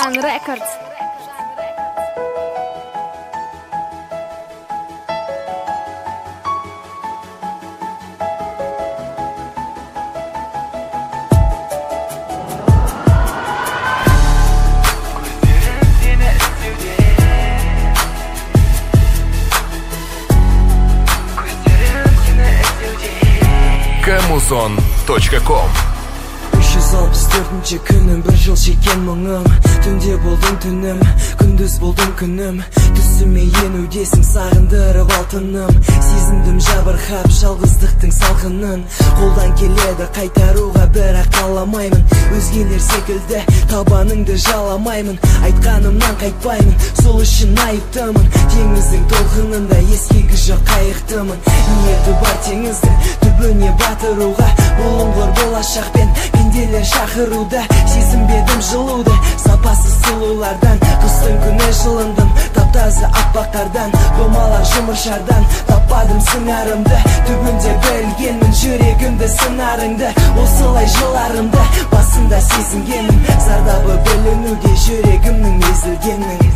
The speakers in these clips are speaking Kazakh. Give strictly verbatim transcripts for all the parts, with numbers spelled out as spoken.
Жан Рекордс. Камузон точка ком. үш жүз алпыс төртінші күнім, бір жыл шеккен мұңым. Түнде болдың түнім, күндіз болдың күнім. Түсіме енудесің, сағындырып алтыным. Сезіндім жабырқап жалғыздықтың салқынын. Қолдан келеді қайтаруға, бірақ қаламаймын. Өзгелер секілді табаныңды жаламаймын. Айтқанымнан қайтпаймын, сол үшін айыптымын. Теңіздің толқынында ескегі жоқ қайықтымын. Ниеті бар теңіздің түбіне батыруға. Бұлыңғыр болашақпен пенделер шақыруда. Сезінбедім жылуды сапасыз сұлулардан. Қыстың күні жылындым таптазы аппақтардан. Домалар жұмыршардан таппадым сыңарымды. Түбінде білгенмін жүрегімді сыңарыңды. Осылай жыларымды басында сезінгенім. Зардабы білінуде жүрегімнің езілгенің.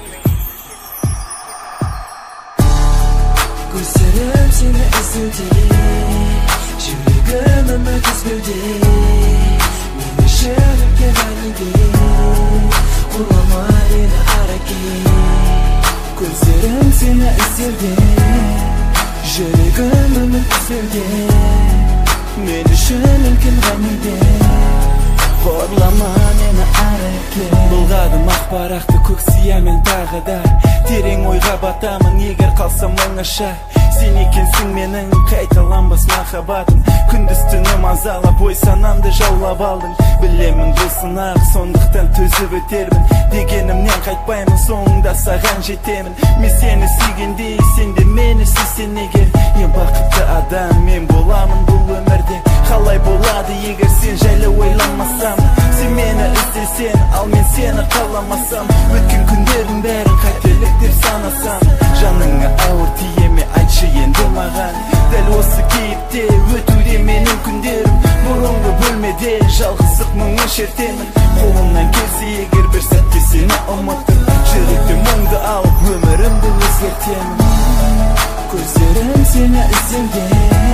Көздерім сені іздеуде, жүрегім үміт үзбеуде. Мен үшін үлкен ғаниде, ұрлама мені араке. Көздерім сені іздеуде, жүрегім үміт үзбеуде. Мен үшін үлкен ғаниде, ұрлама мені араке. Бұлғадым ақпарақты көк сиямен тағы да. Терең ойға батамын, егер қалсам оңаша. Сен екенсің менің қайталанбас махаббатым. Күндіз түнім азалап, ой санамды жаулап алдың. Білемін бұл сынақ, сондықтан төзіп өтермін. Дегенімнен қайтпаймын, соңында саған жетемін. Мен сені сүйгендей, сен де мені сүйсең егер. Ең бақытты адам мен боламын бұл өмірде. Қалай болады егер сен жайлы ойламасам? Сен мені іздесең, ал мен сені қаламасам. Өткен күндердің бәрін қателік деп санасам. Жаныңа ауыр тие ме, айтшы енді маған. Дәл осы кейіпте өтуде менің күндерім. Бұрынғы бөлмеде жалғыздық мұңын шертемін. Қолымнан келсе егер бір сәтте сені ұмыттым. Жүректе мұңды алып өмірімді өзгертемін. Көздерім сені іздеуде,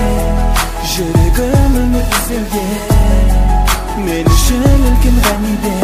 жүрегім үміт үзбеуде. Мен үшін үлкен ғаниде,